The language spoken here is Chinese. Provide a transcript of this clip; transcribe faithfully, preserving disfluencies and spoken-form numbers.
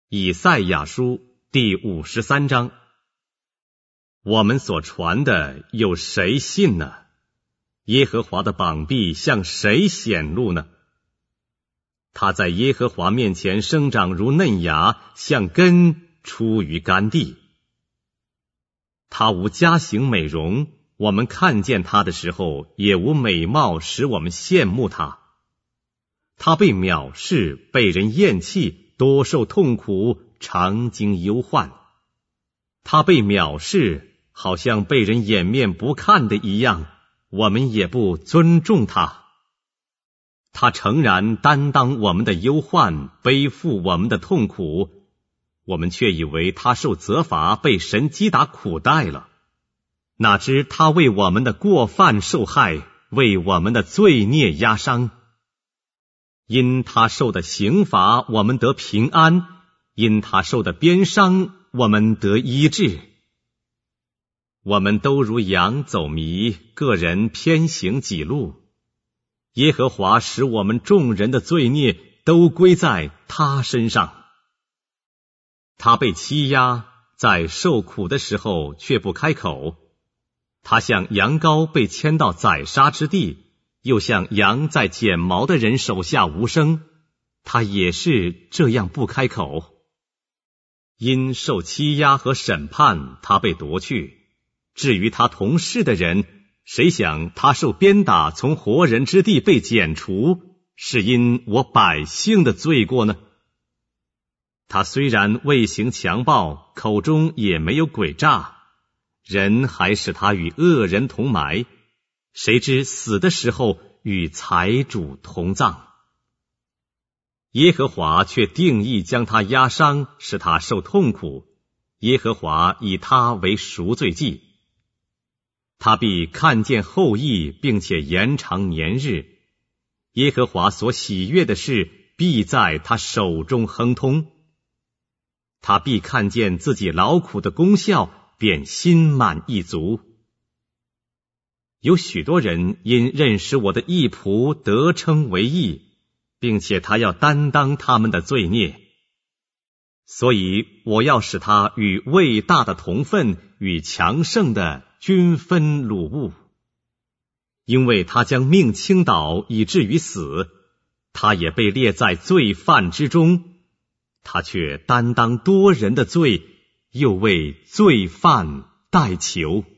以赛亚书第五十三章。我们所传的有谁信呢？耶和华的膀臂向谁显露呢？他在耶和华面前生长如嫩芽，像根出于干地。他无佳形美容，我们看见他的时候，也无美貌使我们羡慕他。他被藐视，被人厌弃，多受痛苦，常经忧患。他被藐视，好像被人掩面不看的一样，我们也不尊重他。他诚然担当我们的忧患，背负我们的痛苦，我们却以为他受责罚，被神击打苦待了。哪知他为我们的过犯受害，为我们的罪孽压伤。因他受的刑罚，我们得平安；因他受的鞭伤，我们得医治。我们都如羊走迷，个人偏行己路。耶和华使我们众人的罪孽都归在他身上。他被欺压，在受苦的时候却不开口。他像羊羔被牵到宰杀之地，又像羊在剪毛的人手下无声，他也是这样不开口。因受欺压和审判，他被夺去。至于他同事的人，谁想他受鞭打，从活人之地被剪除，是因我百姓的罪过呢？他虽然未行强暴，口中也没有诡诈，人还使他与恶人同埋，谁知死的时候与财主同葬。耶和华却定义将他压伤，使他受痛苦。耶和华以他为赎罪祭。他必看见后裔，并且延长年日。耶和华所喜悦的事，必在他手中亨通。他必看见自己劳苦的功效，便心满意足。有许多人因认识我的义仆得称为义，并且他要担当他们的罪孽。所以我要使他与伟大的同分，与强盛的均分掳物。因为他将命倾倒，以至于死，他也被列在罪犯之中。他却担当多人的罪，又为罪犯代求。